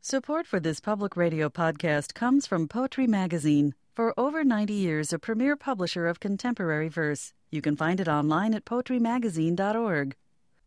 Support for this public radio podcast comes from Poetry Magazine. For over 90 years, a premier publisher of contemporary verse. You can find it online at poetrymagazine.org.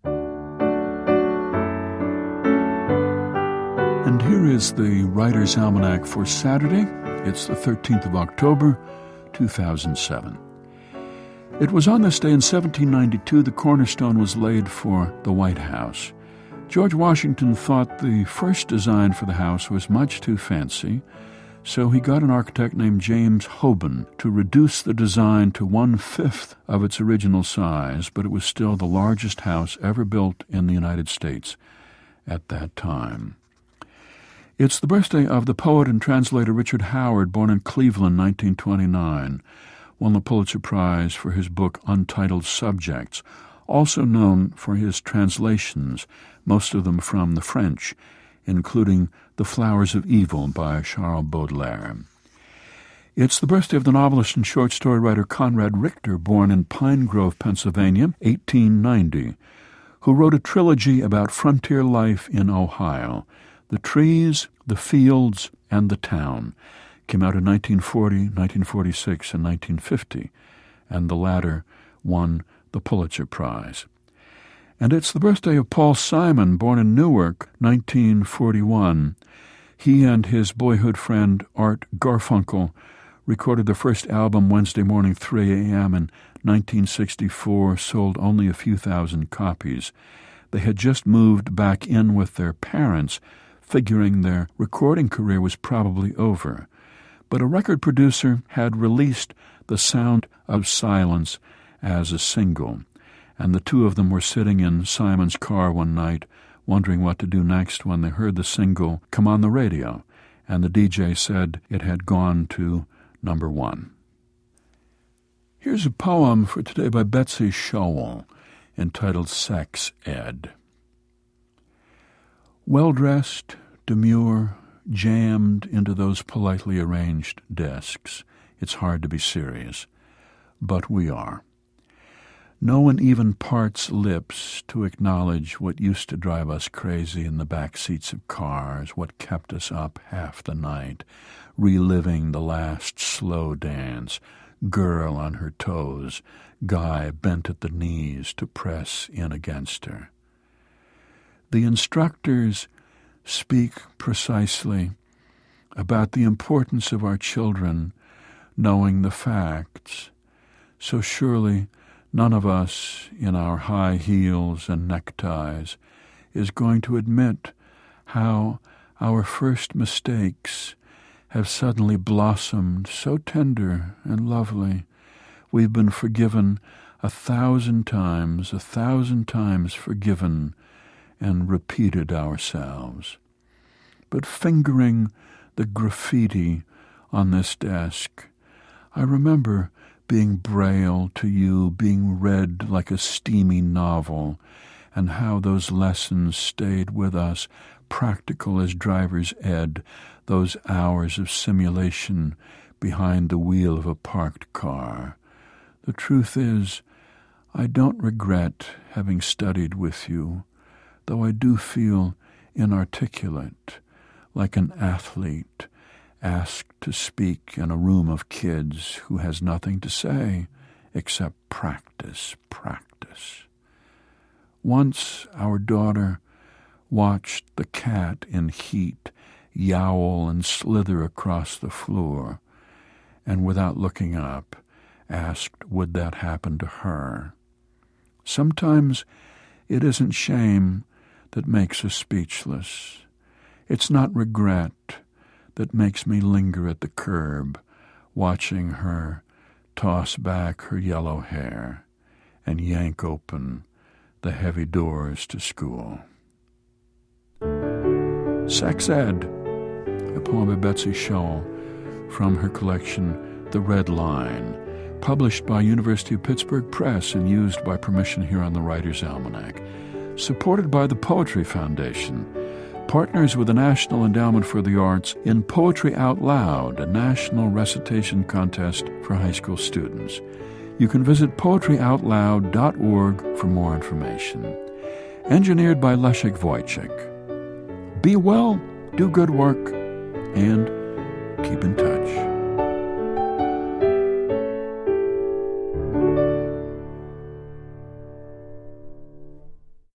And here is the Writer's Almanac for Saturday. It's the 13th of October, 2007. It was on this day in 1792 the cornerstone was laid for the White House. George Washington thought the first design for the house was much too fancy, so he got an architect named James Hoban to reduce the design to 1/5 of its original size, but it was still the largest house ever built in the United States at that time. It's the birthday of the poet and translator Richard Howard, born in Cleveland, 1929, won the Pulitzer Prize for his book Untitled Subjects, also known for his translations, most of them from the French, including The Flowers of Evil by Charles Baudelaire. It's the birthday of the novelist and short story writer Conrad Richter, born in Pine Grove, Pennsylvania, 1890, who wrote a trilogy about frontier life in Ohio. The Trees, the Fields, and the Town came out in 1940, 1946, and 1950, and the latter won the Pulitzer Prize. And it's the birthday of Paul Simon, born in Newark, 1941. He and his boyhood friend Art Garfunkel recorded their first album Wednesday morning, 3 a.m. in 1964, sold only a few thousand copies. They had just moved back in with their parents, figuring their recording career was probably over. But a record producer had released The Sound of Silence as a single, and the two of them were sitting in Simon's car one night, wondering what to do next when they heard the single come on the radio, and the DJ said it had gone to number 1. Here's a poem for today by Betsy Showell, entitled Sex Ed. Well-dressed, demure, jammed into those politely arranged desks. It's hard to be serious, but we are. No one even parts lips to acknowledge what used to drive us crazy in the back seats of cars, what kept us up half the night, reliving the last slow dance, girl on her toes, guy bent at the knees to press in against her. The instructors speak precisely about the importance of our children knowing the facts, so surely none of us in our high heels and neckties is going to admit how our first mistakes have suddenly blossomed so tender and lovely. We've been forgiven 1,000 times, 1,000 times forgiven, and repeated ourselves. But fingering the graffiti on this desk, I remember being braille to you, being read like a steamy novel, and how those lessons stayed with us, practical as driver's ed, those hours of simulation behind the wheel of a parked car. The truth is, I don't regret having studied with you, though I do feel inarticulate, like an athlete asked to speak in a room of kids who has nothing to say except practice, practice. Once our daughter watched the cat in heat yowl and slither across the floor, and without looking up, asked would that happen to her. Sometimes it isn't shame that makes us speechless. It's not regret that makes me linger at the curb, watching her toss back her yellow hair and yank open the heavy doors to school. Sex Ed, a poem by Betsy Showell from her collection The Red Line, published by University of Pittsburgh Press and used by permission here on the Writer's Almanac. Supported by the Poetry Foundation, partners with the National Endowment for the Arts in Poetry Out Loud, a national recitation contest for high school students. You can visit poetryoutloud.org for more information. Engineered by Leszek Wojcik. Be well do good work, and keep in touch.